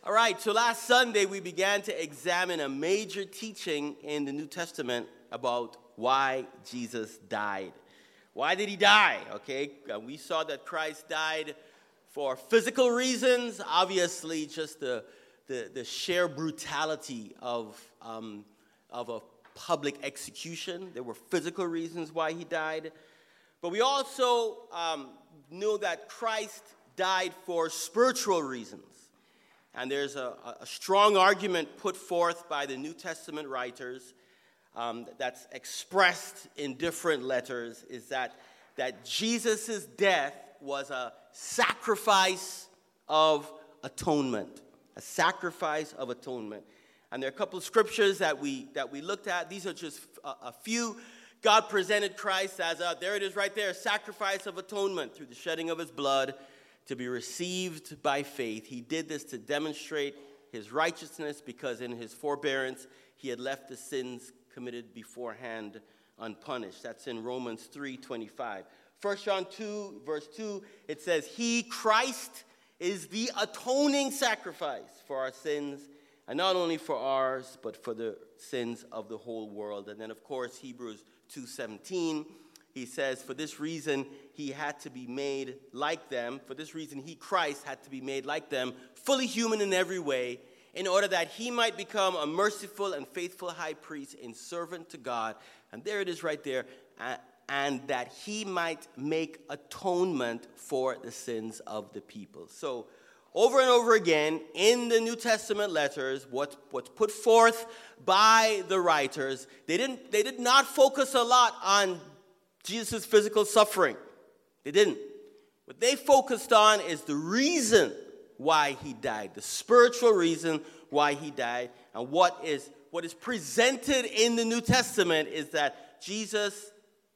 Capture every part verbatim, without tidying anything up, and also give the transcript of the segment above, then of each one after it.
All right, so last Sunday we began to examine a major teaching in the New Testament about why Jesus died. Why did he die? Okay, uh, we saw that Christ died for physical reasons, obviously just the the, the sheer brutality of, um, of a public execution. There were physical reasons why he died. But we also um, know that Christ died for spiritual reasons. And there's a, a strong argument put forth by the New Testament writers um, that's expressed in different letters, is that, that Jesus' death was a sacrifice of atonement. A sacrifice of atonement. And there are a couple of scriptures that we, that we looked at. These are just a, a few. God presented Christ as a, there it is right there, a sacrifice of atonement through the shedding of his blood, to be received by faith. He did this to demonstrate his righteousness because in his forbearance he had left the sins committed beforehand unpunished. That's in Romans three twenty-five. First John two, verse two, it says, he, Christ, is the atoning sacrifice for our sins, and not only for ours, but for the sins of the whole world. And then, of course, Hebrews two seventeen, he says, for this reason he had to be made like them. For this reason he, Christ, had to be made like them, fully human in every way, in order that he might become a merciful and faithful high priest and servant to God. And there it is right there. Uh, and that he might make atonement for the sins of the people. So over and over again in the New Testament letters, what, what's put forth by the writers, they didn't they did not focus a lot on Jesus' physical suffering. They didn't. What they focused on is the reason why he died, the spiritual reason why he died. And what is what is presented in the New Testament is that Jesus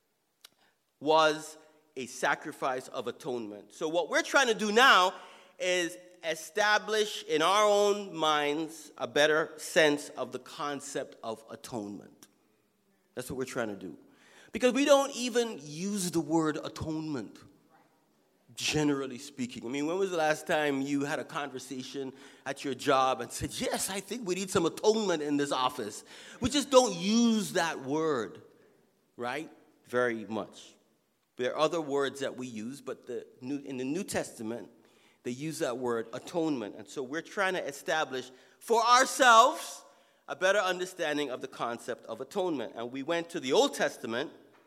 was a sacrifice of atonement. So what we're trying to do now is establish in our own minds a better sense of the concept of atonement. That's what we're trying to do. Because we don't even use the word atonement, generally speaking. I mean, when was the last time you had a conversation at your job and said, yes, I think we need some atonement in this office? We just don't use that word, right? Very much. There are other words that we use, but the new, in the New Testament, they use that word atonement. And so we're trying to establish for ourselves a better understanding of the concept of atonement. And we went to the Old Testament,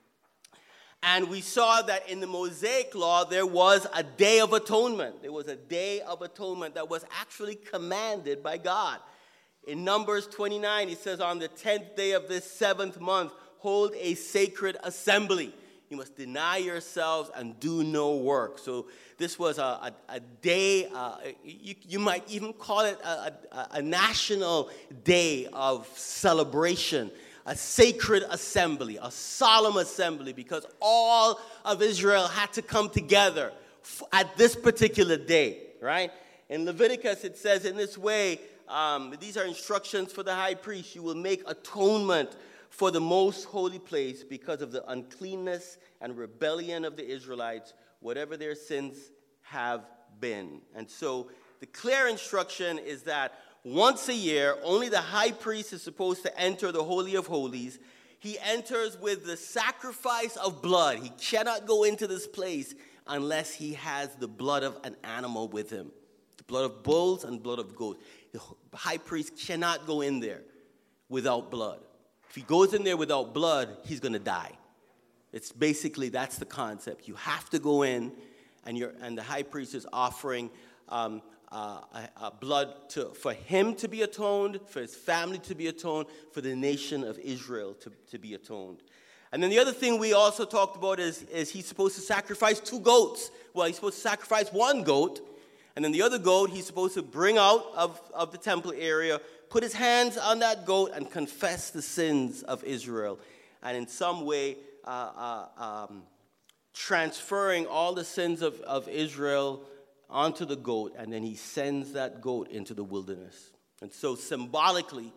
and we saw that in the Mosaic Law, there was a day of atonement. There was a day of atonement that was actually commanded by God. In Numbers twenty-nine, he says, on the tenth day of this seventh month, hold a sacred assembly. You must deny yourselves and do no work. So this was a, a, a day, uh, you, you might even call it a, a, a national day of celebration, a sacred assembly, a solemn assembly, because all of Israel had to come together at this particular day, right? In Leviticus, it says in this way, um, these are instructions for the high priest. You will make atonement for the most holy place because of the uncleanness and rebellion of the Israelites, whatever their sins have been. And so the clear instruction is that once a year, only the high priest is supposed to enter the Holy of Holies. He enters with the sacrifice of blood. He cannot go into this place unless he has the blood of an animal with him, the blood of bulls and blood of goats. The high priest cannot go in there without blood. If he goes in there without blood, he's going to die. It's basically, that's the concept. You have to go in, and you're, and the high priest is offering um, uh, a, a blood to, for him to be atoned, for his family to be atoned, for the nation of Israel to, to be atoned. And then the other thing we also talked about is, is he's supposed to sacrifice two goats. Well, he's supposed to sacrifice one goat, and then the other goat he's supposed to bring out of, of the temple area, put his hands on that goat and confess the sins of Israel. And in some way, uh, uh, um, transferring all the sins of, of Israel onto the goat, and then he sends that goat into the wilderness. And so symbolically,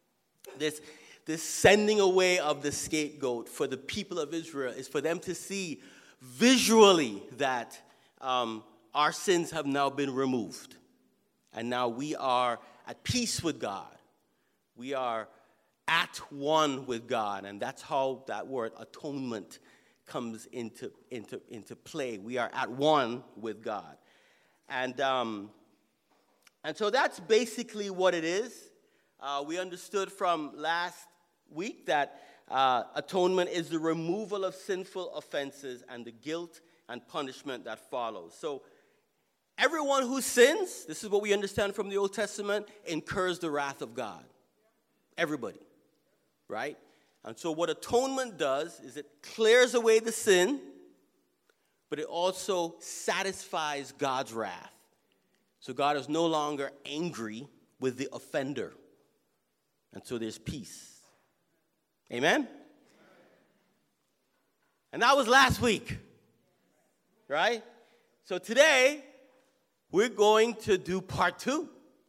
this, this sending away of the scapegoat for the people of Israel is for them to see visually that um, our sins have now been removed. And now we are at peace with God. We are at one with God. And that's how that word atonement comes into, into, into play. We are at one with God. And, um, and so that's basically what it is. Uh, we understood from last week that uh, atonement is the removal of sinful offenses and the guilt and punishment that follows. So everyone who sins, this is what we understand from the Old Testament, incurs the wrath of God. Everybody, right? And so what atonement does is it clears away the sin, but it also satisfies God's wrath. So God is no longer angry with the offender. And so there's peace. Amen? And that was last week, right? So today, we're going to do part two,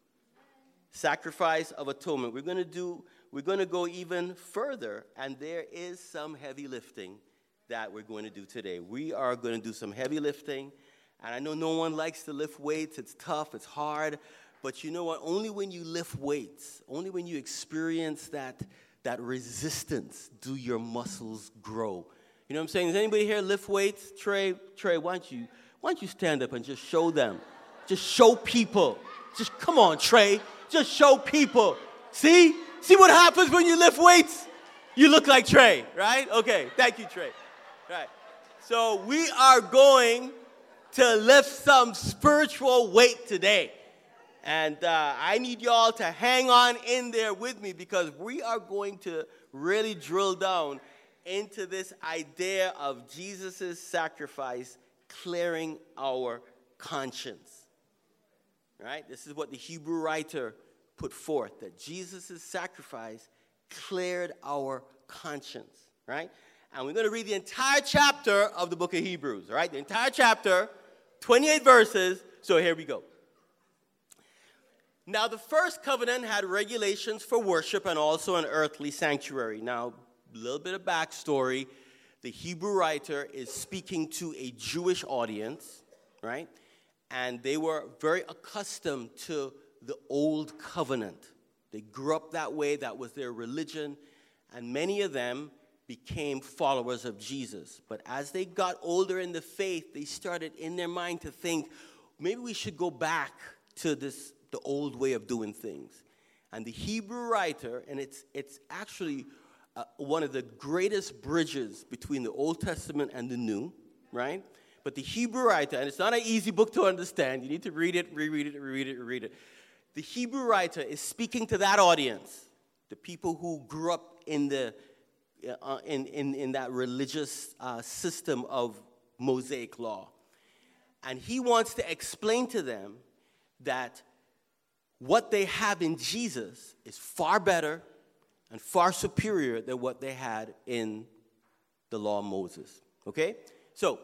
sacrifice of atonement. We're going to do, we're going to go even further, and there is some heavy lifting that we're going to do today. We are going to do some heavy lifting, and I know no one likes to lift weights. It's tough, it's hard, but you know what? Only when you lift weights, only when you experience that, that resistance do your muscles grow. You know what I'm saying? Does anybody here lift weights? Trey, Trey, why don't you, why don't you stand up and just show them? Just show people. Just come on, Trey. Just show people. See? See what happens when you lift weights? You look like Trey, right? Okay, thank you, Trey. Right. So we are going to lift some spiritual weight today. And uh, I need y'all to hang on in there with me because we are going to really drill down into this idea of Jesus' sacrifice clearing our conscience. Right? This is what the Hebrew writer put forth, that Jesus' sacrifice cleared our conscience. Right? And we're going to read the entire chapter of the book of Hebrews. Right? The entire chapter, twenty-eight verses. So here we go. Now, the first covenant had regulations for worship and also an earthly sanctuary. Now, a little bit of backstory. The Hebrew writer is speaking to a Jewish audience, right? And they were very accustomed to the old covenant. They grew up that way. That was their religion. And many of them became followers of Jesus. But as they got older in the faith, they started in their mind to think, maybe we should go back to this, the old way of doing things. And the Hebrew writer, and it's it's actually uh, one of the greatest bridges between the Old Testament and the New, right? But the Hebrew writer, and it's not an easy book to understand. You need to read it, reread it, reread it, reread it. The Hebrew writer is speaking to that audience, the people who grew up in the uh, in, in in that religious uh, system of Mosaic law, and he wants to explain to them that what they have in Jesus is far better and far superior than what they had in the law of Moses. Okay? So,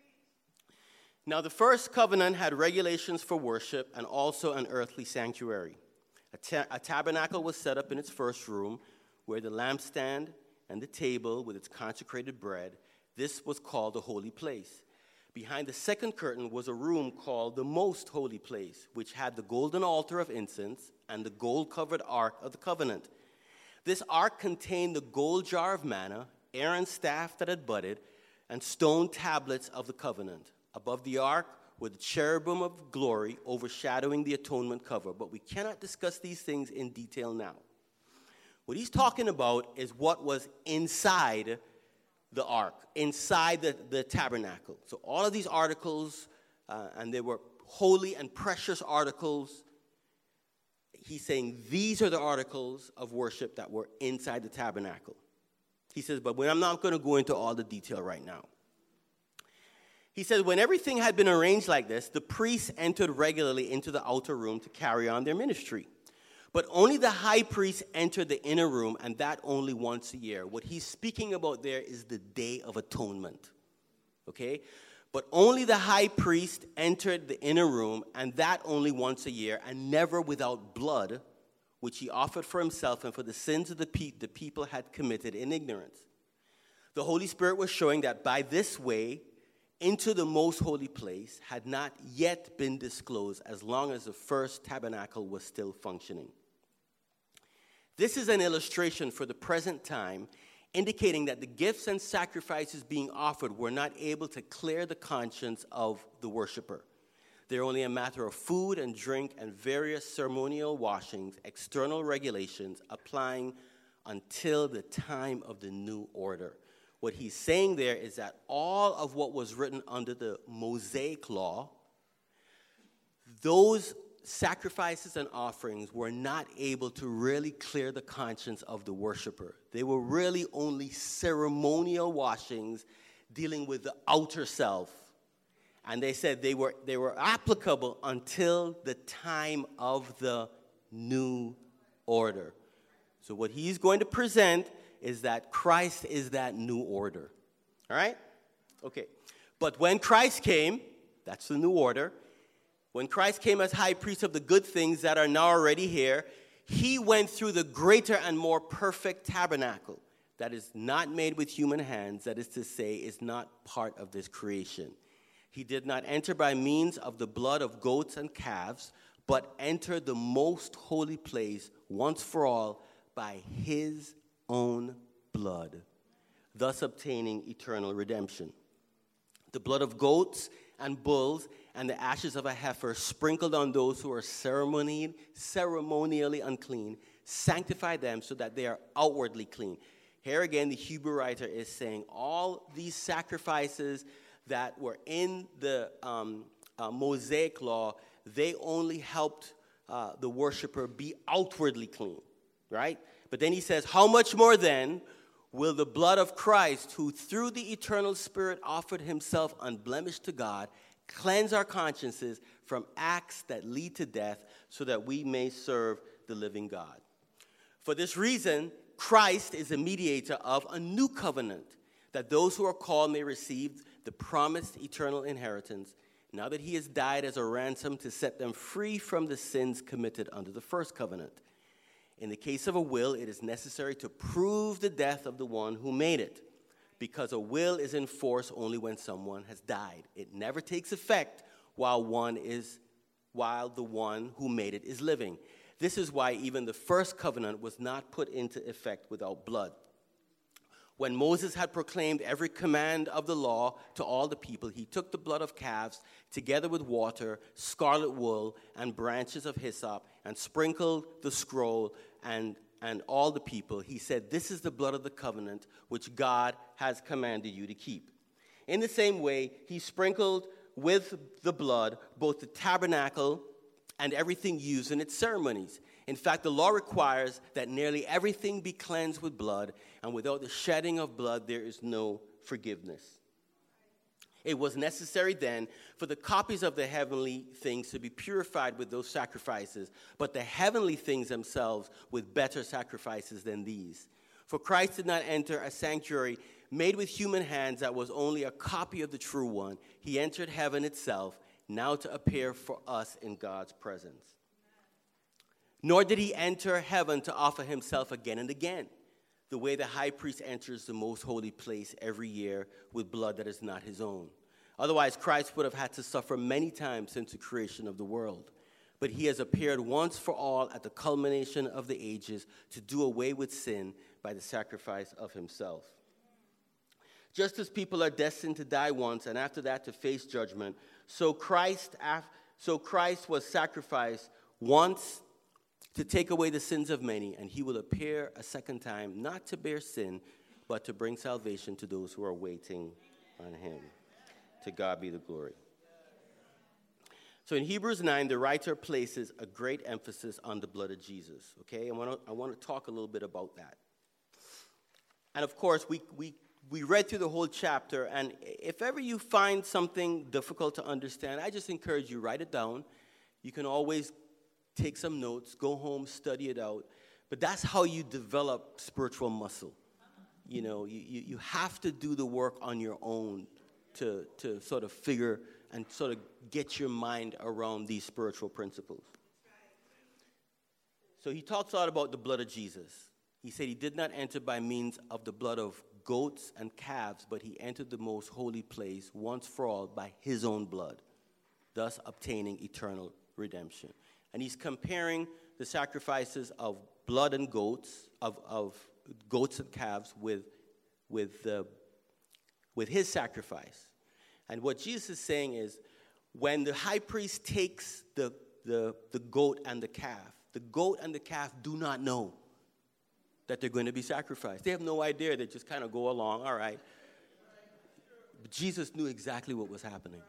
now the first covenant had regulations for worship and also an earthly sanctuary. A, ta- a tabernacle was set up in its first room where the lampstand and the table with its consecrated bread, this was called the holy place. Behind the second curtain was a room called the most holy place, which had the golden altar of incense and the gold-covered ark of the covenant. This ark contained the gold jar of manna, Aaron's staff that had budded, and stone tablets of the covenant. Above the ark were the cherubim of glory overshadowing the atonement cover, but we cannot discuss these things in detail now. What he's talking about is what was inside the ark, inside the, the tabernacle. So all of these articles, uh, and they were holy and precious articles. He's saying these are the articles of worship that were inside the tabernacle. He says, but I'm not going to go into all the detail right now. He says, when everything had been arranged like this, the priests entered regularly into the outer room to carry on their ministry. But only the high priest entered the inner room, and that only once a year. What he's speaking about there is the Day of Atonement, okay? But only the high priest entered the inner room, and that only once a year, and never without blood, which he offered for himself and for the sins of the, pe- the people had committed in ignorance. The Holy Spirit was showing that by this way, into the most holy place had not yet been disclosed as long as the first tabernacle was still functioning. This is an illustration for the present time, indicating that the gifts and sacrifices being offered were not able to clear the conscience of the worshiper. They're only a matter of food and drink and various ceremonial washings, external regulations applying until the time of the new order. What he's saying there is that all of what was written under the Mosaic law, those sacrifices and offerings were not able to really clear the conscience of the worshiper. They were really only ceremonial washings dealing with the outer self. And they said they were, they were applicable until the time of the new order. So what he's going to present is that Christ is that new order. All right? Okay. But when Christ came, that's the new order. When Christ came as high priest of the good things that are now already here, he went through the greater and more perfect tabernacle that is not made with human hands, that is to say, is not part of this creation. He did not enter by means of the blood of goats and calves, but entered the most holy place once for all by his own blood, thus obtaining eternal redemption. The blood of goats and bulls and the ashes of a heifer sprinkled on those who are ceremonially, ceremonially unclean, sanctify them so that they are outwardly clean. Here again, the Hebrew writer is saying all these sacrifices that were in the um, uh, Mosaic law, they only helped uh, the worshiper be outwardly clean, right? But then he says, how much more then will the blood of Christ, who through the eternal Spirit offered himself unblemished to God, cleanse our consciences from acts that lead to death, so that we may serve the living God. For this reason, Christ is a mediator of a new covenant, that those who are called may receive the promised eternal inheritance, now that he has died as a ransom to set them free from the sins committed under the first covenant. In the case of a will, it is necessary to prove the death of the one who made it, because a will is in force only when someone has died. It never takes effect while one is, while the one who made it is living. This is why even the first covenant was not put into effect without blood. When Moses had proclaimed every command of the law to all the people, he took the blood of calves together with water, scarlet wool, and branches of hyssop, and sprinkled the scroll and, and all the people. He said, "This is the blood of the covenant which God has commanded you to keep." In the same way, he sprinkled with the blood both the tabernacle and everything used in its ceremonies. In fact, the law requires that nearly everything be cleansed with blood, and without the shedding of blood, there is no forgiveness. It was necessary then for the copies of the heavenly things to be purified with those sacrifices, but the heavenly things themselves with better sacrifices than these. For Christ did not enter a sanctuary made with human hands that was only a copy of the true one. He entered heaven itself, now to appear for us in God's presence. Nor did he enter heaven to offer himself again and again, the way the high priest enters the most holy place every year with blood that is not his own. Otherwise, Christ would have had to suffer many times since the creation of the world. But he has appeared once for all at the culmination of the ages to do away with sin by the sacrifice of himself. Just as people are destined to die once and after that to face judgment, so Christ, so Christ was sacrificed once to take away the sins of many, and he will appear a second time, not to bear sin, but to bring salvation to those who are waiting on him. To God be the glory. So in Hebrews nine, the writer places a great emphasis on the blood of Jesus. Okay, I want to I want to talk a little bit about that. And of course, we we we read through the whole chapter, and if ever you find something difficult to understand, I just encourage you, write it down. You can always take some notes, go home, study it out. But that's how you develop spiritual muscle. You know, you, you, you have to do the work on your own to, to sort of figure and sort of get your mind around these spiritual principles. So he talks a lot about the blood of Jesus. He said he did not enter by means of the blood of goats and calves, but he entered the most holy place once for all by his own blood, thus obtaining eternal redemption. And he's comparing the sacrifices of blood and goats, of, of goats and calves with, with, uh, with his sacrifice. And what Jesus is saying is, when the high priest takes the, the, the goat and the calf, the goat and the calf do not know that they're going to be sacrificed. They have no idea. They just kind of go along, all right. But Jesus knew exactly what was happening.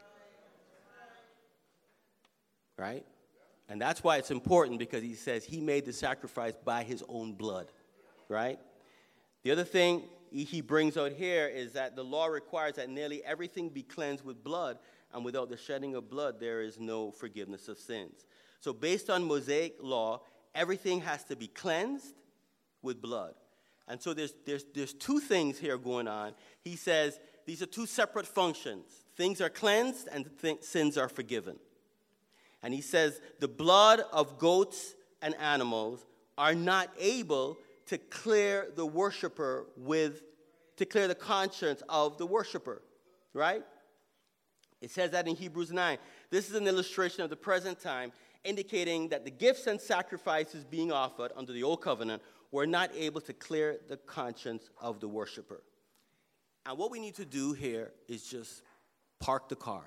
Right? And that's why it's important, because he says he made the sacrifice by his own blood. Right? The other thing he brings out here is that the law requires that nearly everything be cleansed with blood, and without the shedding of blood, there is no forgiveness of sins. So based on Mosaic law, everything has to be cleansed with blood. And so there's, there's, there's two things here going on. He says these are two separate functions. Things are cleansed and th- sins are forgiven. And he says the blood of goats and animals are not able to clear the worshiper with, to clear the conscience of the worshiper, right? It says that in Hebrews nine. This is an illustration of the present time, indicating that the gifts and sacrifices being offered under the old covenant were not able to clear the conscience of the worshiper. And what we need to do here is just park the car.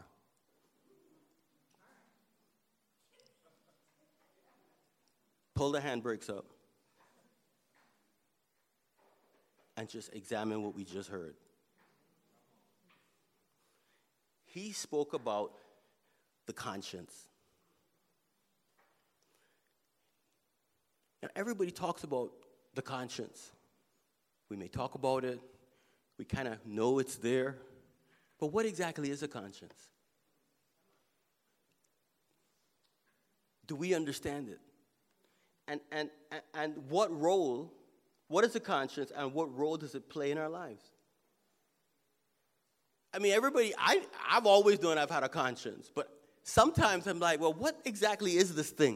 Pull the handbrakes up. And just examine what we just heard. He spoke about the conscience. Now, everybody talks about the conscience. We may talk about it. We kind of know it's there. But what exactly is a conscience? Do we understand it? And, and, and what role, what is a conscience, and what role does it play in our lives? I mean, everybody, I, I've always known I've had a conscience. But sometimes I'm like, well, what exactly is this thing?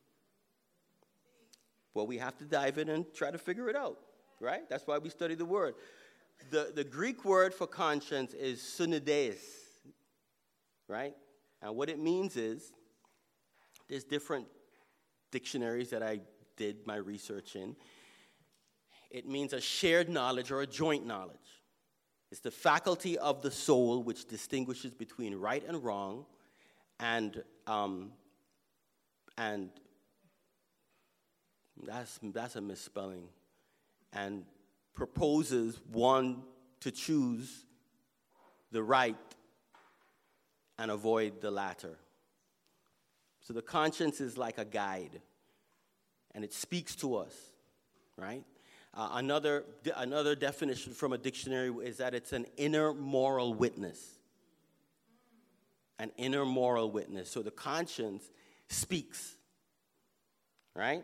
Well, we have to dive in and try to figure it out, right? That's why we study the word. The, the Greek word for conscience is synodeis, right? And what it means is, there's different dictionaries that I did my research in. It means a shared knowledge or a joint knowledge. It's the faculty of the soul which distinguishes between right and wrong, and um, and That's, that's a misspelling. And proposes one to choose the right and avoid the latter. So the conscience is like a guide, and it speaks to us, right? Uh, another, another definition from a dictionary is that it's an inner moral witness. An inner moral witness. So the conscience speaks, right?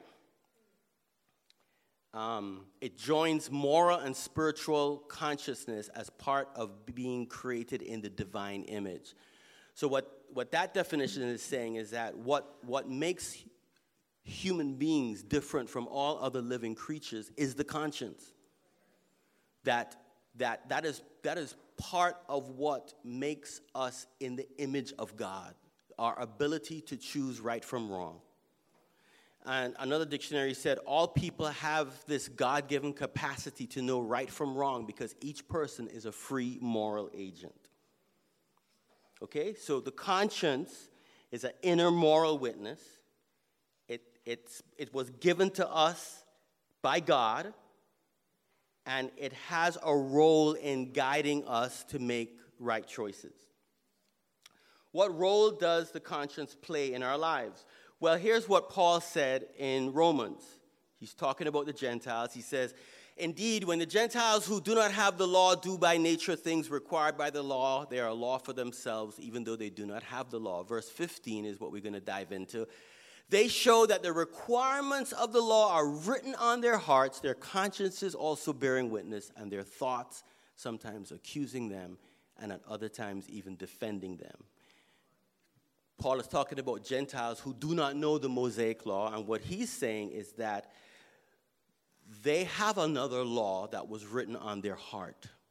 Um, it joins moral and spiritual consciousness as part of being created in the divine image. So what, what that definition is saying is that what, what makes human beings different from all other living creatures is the conscience. That, that, that, is, that is part of what makes us in the image of God, our ability to choose right from wrong. And another dictionary said all people have this God-given capacity to know right from wrong because each person is a free moral agent. Okay, so the conscience is an inner moral witness. It, it's, it was given to us by God, and it has a role in guiding us to make right choices. What role does the conscience play in our lives? Well, here's what Paul said in Romans. He's talking about the Gentiles. He says, indeed, when the Gentiles who do not have the law do by nature things required by the law, they are a law for themselves, even though they do not have the law. Verse fifteen is what we're going to dive into. They show that the requirements of the law are written on their hearts, their consciences also bearing witness, and their thoughts sometimes accusing them, and at other times even defending them. Paul is talking about Gentiles who do not know the Mosaic law, and what he's saying is that they have another law that was written on their heart.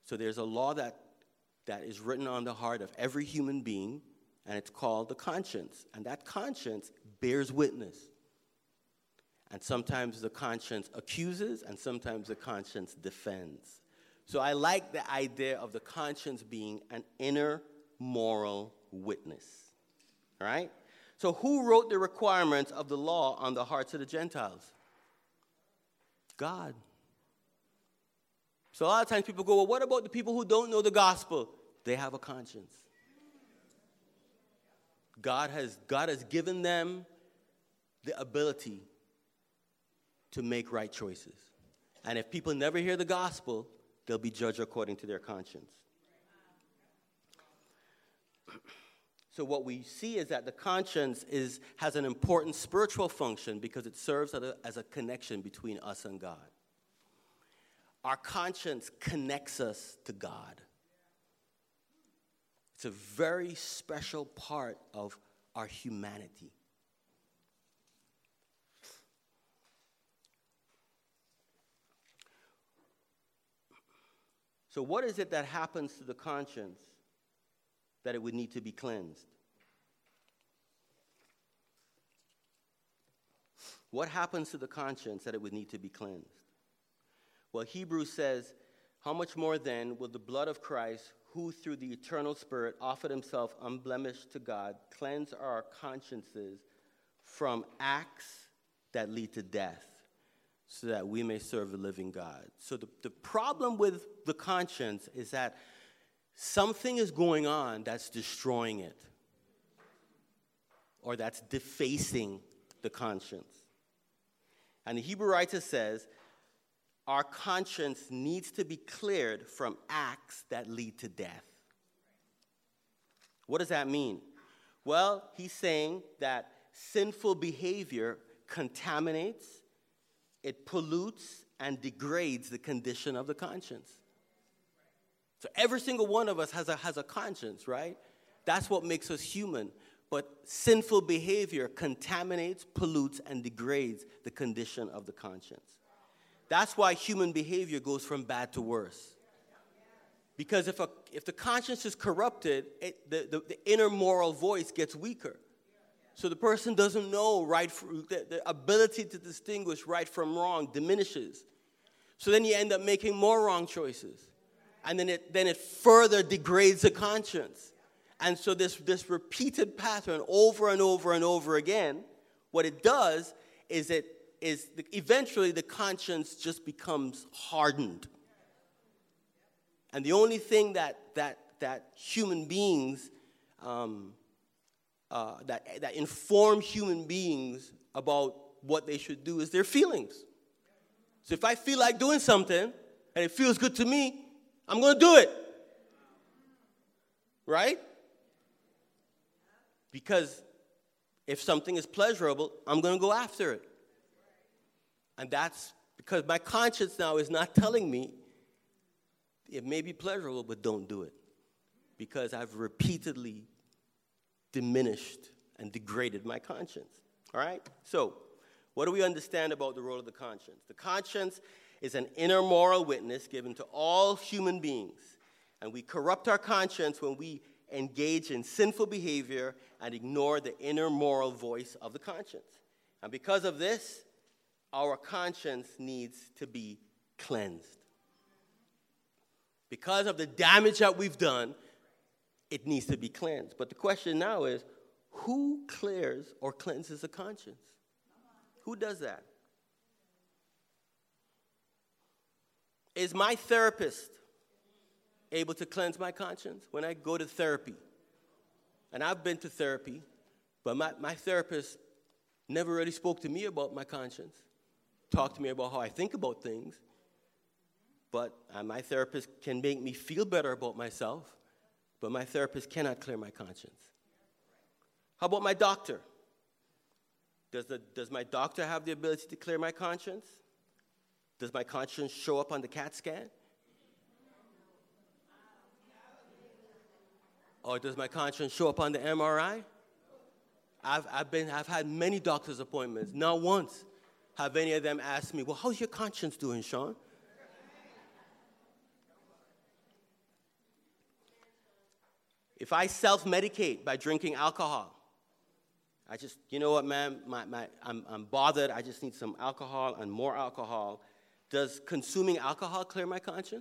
So there's a law that, that is written on the heart of every human being, and it's called the conscience. And that conscience bears witness. And sometimes the conscience accuses, and sometimes the conscience defends. So I like the idea of the conscience being an inner moral witness. All right? So who wrote the requirements of the law on the hearts of the Gentiles? God. So a lot of times people go, well, what about the people who don't know the gospel? They have a conscience. God has, God has given them the ability to make right choices. And if people never hear the gospel, they'll be judged according to their conscience. So what we see is that the conscience is, has an important spiritual function because it serves as a, as a connection between us and God. Our conscience connects us to God. It's a very special part of our humanity. So what is it that happens to the conscience that it would need to be cleansed? What happens to the conscience that it would need to be cleansed? Well, Hebrews says, how much more then will the blood of Christ, who through the eternal Spirit offered himself unblemished to God, cleanse our consciences from acts that lead to death, so that we may serve the living God. So the, the problem with the conscience is that something is going on that's destroying it, or that's defacing the conscience. And the Hebrew writer says, our conscience needs to be cleared from acts that lead to death. What does that mean? Well, he's saying that sinful behavior contaminates, it pollutes, and degrades the condition of the conscience. So every single one of us has a, has a conscience, right? That's what makes us human. But sinful behavior contaminates, pollutes, and degrades the condition of the conscience. That's why human behavior goes from bad to worse. Because if, a, if the conscience is corrupted, it, the, the, the inner moral voice gets weaker. So the person doesn't know right, from, the, the ability to distinguish right from wrong diminishes. So then you end up making more wrong choices. And then it, then it further degrades the conscience. And so this, this repeated pattern over and over and over again, what it does is it is the, eventually the conscience just becomes hardened. And the only thing that that that human beings um, uh, that that inform human beings about what they should do is their feelings. So if I feel like doing something and it feels good to me, I'm going to do it. Right? Because if something is pleasurable, I'm going to go after it. And that's because my conscience now is not telling me it may be pleasurable, but don't do it. Because I've repeatedly diminished and degraded my conscience. All right? So, what do we understand about the role of the conscience? The conscience is an inner moral witness given to all human beings. And we corrupt our conscience when we engage in sinful behavior and ignore the inner moral voice of the conscience. And because of this, our conscience needs to be cleansed. Because of the damage that we've done, it needs to be cleansed. But the question now is, who clears or cleanses a conscience? Who does that? Is my therapist able to cleanse my conscience when I go to therapy? And I've been to therapy, but my, my therapist never really spoke to me about my conscience. Talk to me about how I think about things, but uh, my therapist can make me feel better about myself, but my therapist cannot clear my conscience. How about my doctor? Does, the, does my doctor have the ability to clear my conscience? Does my conscience show up on the CAT scan? Or does my conscience show up on the M R I? I've, I've, been, I've had many doctor's appointments. Not once have any of them asked me, well, how's your conscience doing, Sean? If I self-medicate by drinking alcohol, I just, you know what, man, my, my, I'm, I'm bothered. I just need some alcohol and more alcohol. Does consuming alcohol clear my conscience?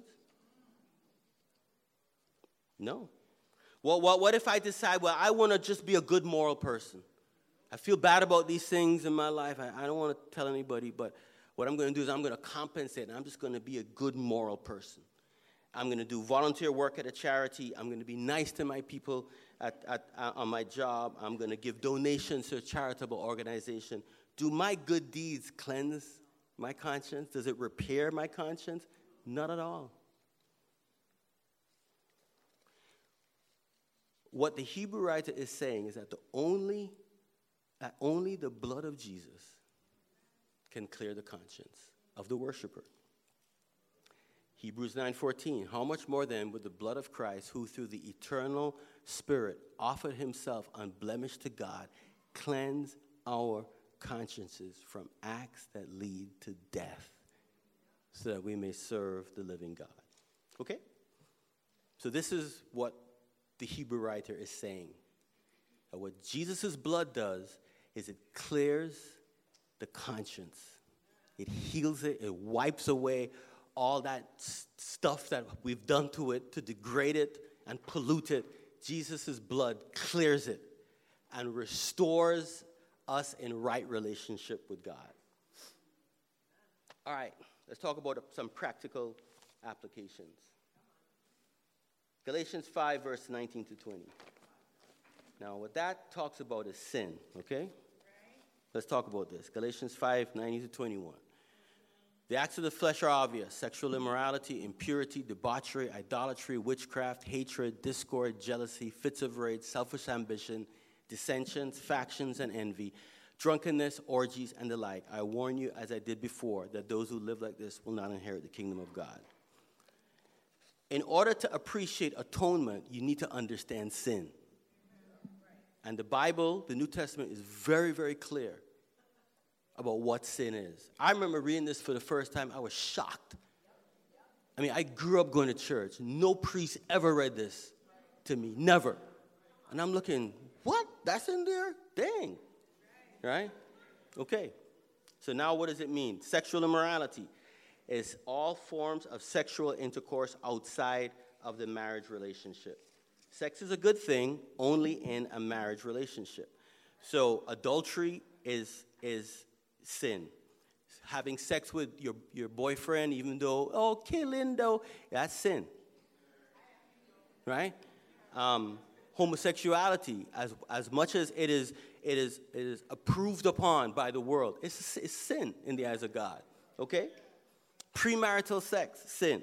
No. Well, what, what if I decide, well, I want to just be a good moral person? I feel bad about these things in my life. I, I don't want to tell anybody, but what I'm going to do is I'm going to compensate, and I'm just going to be a good moral person. I'm going to do volunteer work at a charity. I'm going to be nice to my people at, at, uh, on my job. I'm going to give donations to a charitable organization. Do my good deeds cleanse my conscience? Does it repair my conscience? Not at all. What the Hebrew writer is saying is that the only, that only the blood of Jesus can clear the conscience of the worshiper. Hebrews nine fourteen, how much more then would the blood of Christ, who through the eternal Spirit offered himself unblemished to God, cleanse our consciences from acts that lead to death, so that we may serve the living God. Okay? So this is what the Hebrew writer is saying. That what Jesus' blood does is it clears the conscience. It heals it. It wipes away all that stuff that we've done to it to degrade it and pollute it. Jesus' blood clears it and restores us in right relationship with God. All right, let's talk about some practical applications. Galatians five, verse nineteen to twenty. Now, what that talks about is sin, okay? Let's talk about this. Galatians five, nineteen to twenty-one. The acts of the flesh are obvious: sexual immorality, impurity, debauchery, idolatry, witchcraft, hatred, discord, jealousy, fits of rage, selfish ambition, dissensions, factions, and envy, drunkenness, orgies, and the like. I warn you, as I did before, that those who live like this will not inherit the kingdom of God. In order to appreciate atonement, you need to understand sin. And the Bible, the New Testament, is very, very clear about what sin is. I remember reading this for the first time. I was shocked. I mean, I grew up going to church. No priest ever read this to me. Never. And I'm looking, what? That's in there? Dang. Right? Okay. So now what does it mean? Sexual immorality is all forms of sexual intercourse outside of the marriage relationship. Sex is a good thing only in a marriage relationship. So adultery is is sin. Having sex with your, your boyfriend, even though, oh, okay, Lindo, that's sin. Right? Um, homosexuality, as as much as it is it is it is approved upon by the world, it's, it's sin in the eyes of God. Okay? Premarital sex, sin.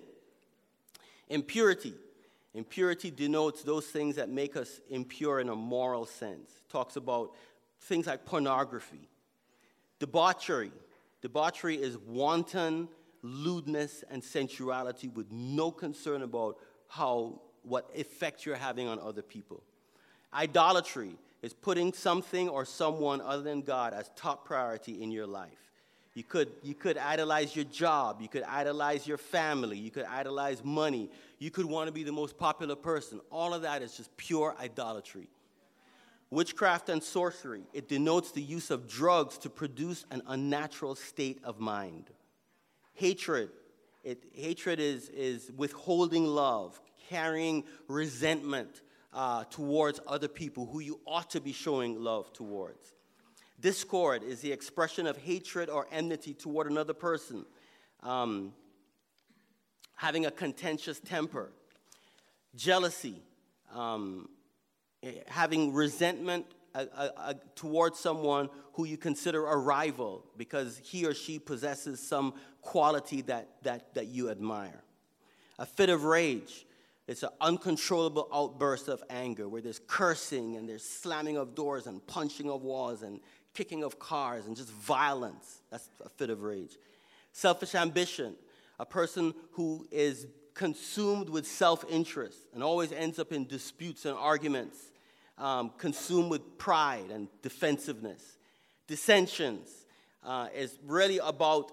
Impurity. Impurity denotes those things that make us impure in a moral sense. It talks about things like pornography. Debauchery. Debauchery is wanton lewdness and sensuality with no concern about how, what effect you're having on other people. Idolatry is putting something or someone other than God as top priority in your life. You could, you could idolize your job. You could idolize your family. You could idolize money. You could want to be the most popular person. All of that is just pure idolatry. Witchcraft and sorcery. It denotes the use of drugs to produce an unnatural state of mind. Hatred. It, hatred is, is withholding love, carrying resentment uh, towards other people who you ought to be showing love towards. Discord is the expression of hatred or enmity toward another person. Um, having a contentious temper. Jealousy. Um, having resentment uh, uh, uh, towards someone who you consider a rival because he or she possesses some quality that, that, that you admire. A fit of rage. It's an uncontrollable outburst of anger where there's cursing and there's slamming of doors and punching of walls and kicking of cars and just violence. That's a fit of rage. Selfish ambition, a person who is consumed with self-interest and always ends up in disputes and arguments, um, consumed with pride and defensiveness. Dissensions uh, is really about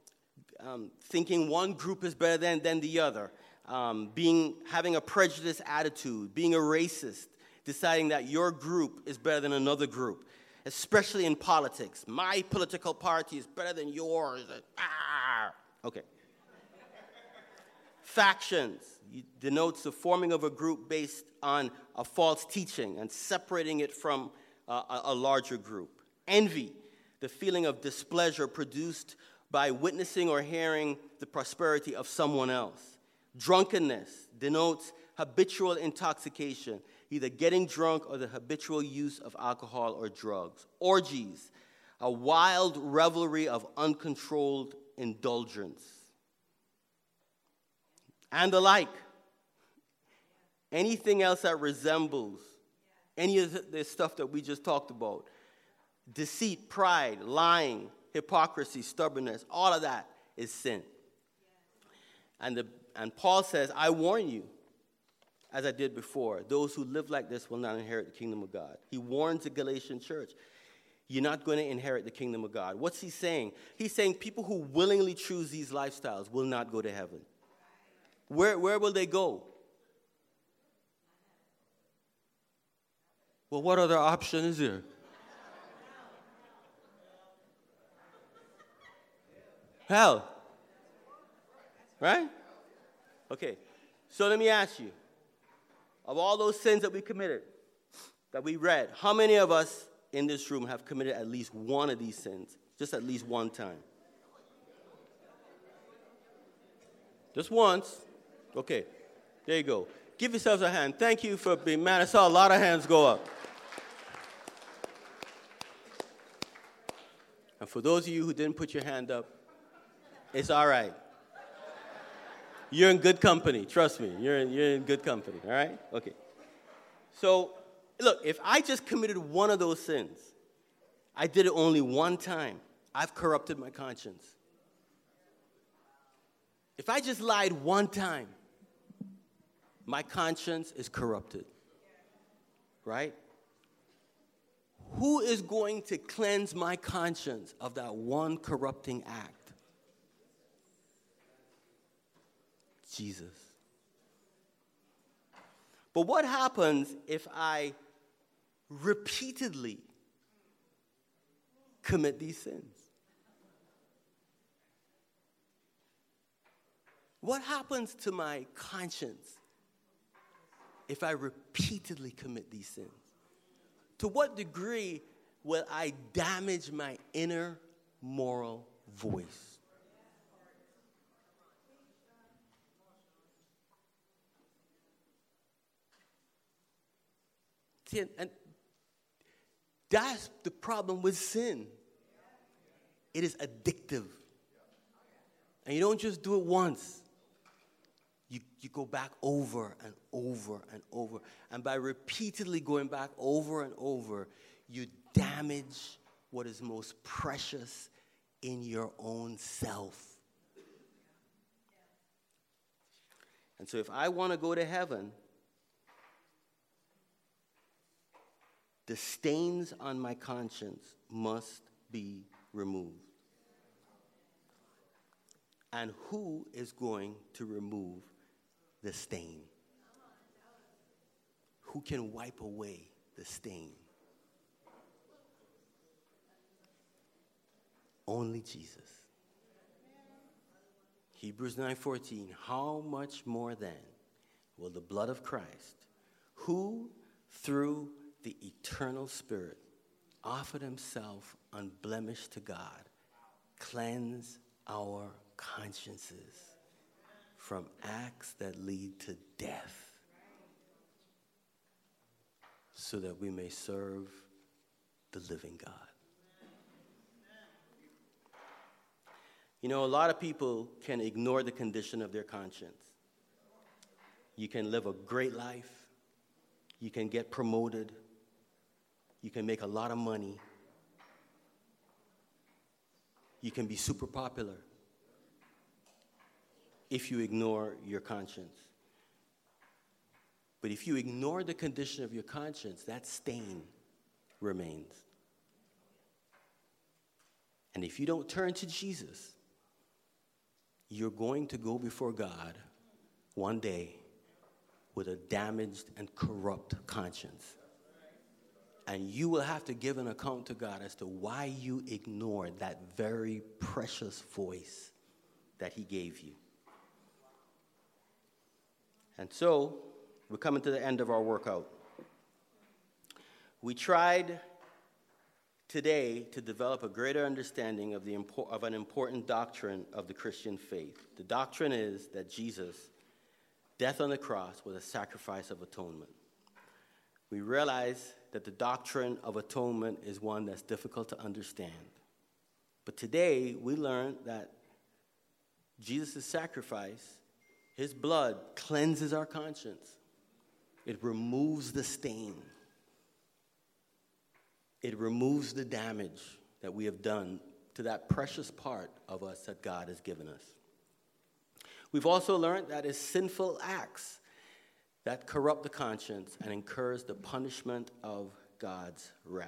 um, thinking one group is better than, than the other, um, being having a prejudiced attitude, being a racist, deciding that your group is better than another group, especially in politics. My political party is better than yours. Ah! Okay. Factions denotes the forming of a group based on a false teaching and separating it from uh, a, a larger group. Envy, the feeling of displeasure produced by witnessing or hearing the prosperity of someone else. Drunkenness denotes habitual intoxication, either getting drunk or the habitual use of alcohol or drugs. Orgies, a wild revelry of uncontrolled indulgence. And the like. Anything else that resembles any of the stuff that we just talked about. Deceit, pride, lying, hypocrisy, stubbornness, all of that is sin. And, the, and Paul says, I warn you, as I did before, those who live like this will not inherit the kingdom of God. He warns the Galatian church, you're not going to inherit the kingdom of God. What's he saying? He's saying people who willingly choose these lifestyles will not go to heaven. Where, where will they go? Well, what other option is there? Hell. Right? Okay. So let me ask you, of all those sins that we committed, that we read, how many of us in this room have committed at least one of these sins? Just at least one time. Just once. Okay. There you go. Give yourselves a hand. Thank you for being, man, I saw a lot of hands go up. And for those of you who didn't put your hand up, it's all right. You're in good company. Trust me. You're in, you're in good company. All right? Okay. So, look, if I just committed one of those sins, I did it only one time, I've corrupted my conscience. If I just lied one time, my conscience is corrupted. Right? Who is going to cleanse my conscience of that one corrupting act? Jesus. But what happens if I repeatedly commit these sins? What happens to my conscience if I repeatedly commit these sins? To what degree will I damage my inner moral voice? See, and that's the problem with sin. It is addictive. And you don't just do it once. You, you go back over and over and over. And by repeatedly going back over and over, you damage what is most precious in your own self. And so if I want to go to heaven, the stains on my conscience must be removed. And who is going to remove the stain? Who can wipe away the stain? Only Jesus. Hebrews nine fourteen, how much more then will the blood of Christ, who through the eternal Spirit offered himself unblemished to God, cleanse our consciences from acts that lead to death, so that we may serve the living God. You know, a lot of people can ignore the condition of their conscience. You can live a great life. You can get promoted. You can make a lot of money. You can be super popular if you ignore your conscience. But if you ignore the condition of your conscience, that stain remains. And if you don't turn to Jesus, you're going to go before God one day with a damaged and corrupt conscience. And you will have to give an account to God as to why you ignored that very precious voice that he gave you. And so, we're coming to the end of our workout. We tried today to develop a greater understanding of, the impor- of an important doctrine of the Christian faith. The doctrine is that Jesus' death on the cross was a sacrifice of atonement. We realize that the doctrine of atonement is one that's difficult to understand. But today, we learned that Jesus' sacrifice, his blood, cleanses our conscience. It removes the stain. It removes the damage that we have done to that precious part of us that God has given us. We've also learned that it's sinful acts that corrupt the conscience and incurs the punishment of God's wrath.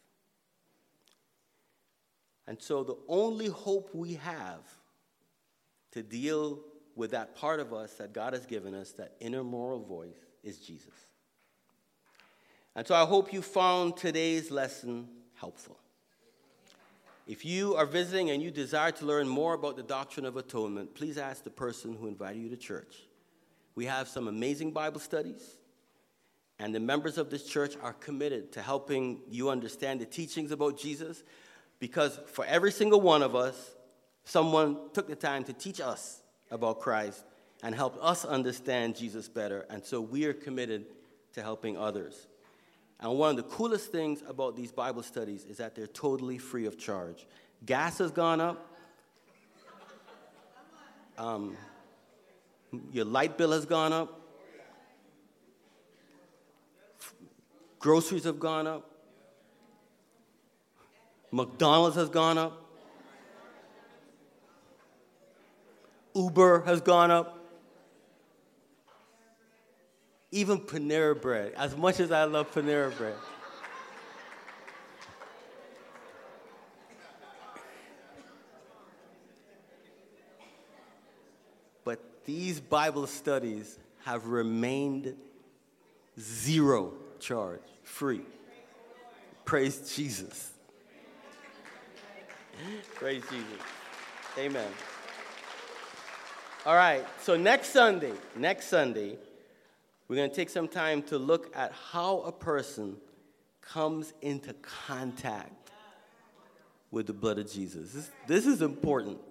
And so the only hope we have to deal with that part of us that God has given us, that inner moral voice, is Jesus. And so I hope you found today's lesson helpful. If you are visiting and you desire to learn more about the doctrine of atonement, please ask the person who invited you to church. We have some amazing Bible studies, and the members of this church are committed to helping you understand the teachings about Jesus, because for every single one of us, someone took the time to teach us about Christ and help us understand Jesus better, and so we are committed to helping others. And one of the coolest things about these Bible studies is that they're totally free of charge. Gas has gone up. Um, your light bill has gone up. Groceries have gone up. McDonald's has gone up. Uber has gone up. Even Panera Bread, as much as I love Panera Bread. But these Bible studies have remained zero charge, free. Praise Jesus. Praise Jesus. Amen. All right, so next Sunday, next Sunday, we're going to take some time to look at how a person comes into contact with the blood of Jesus. This, this is important.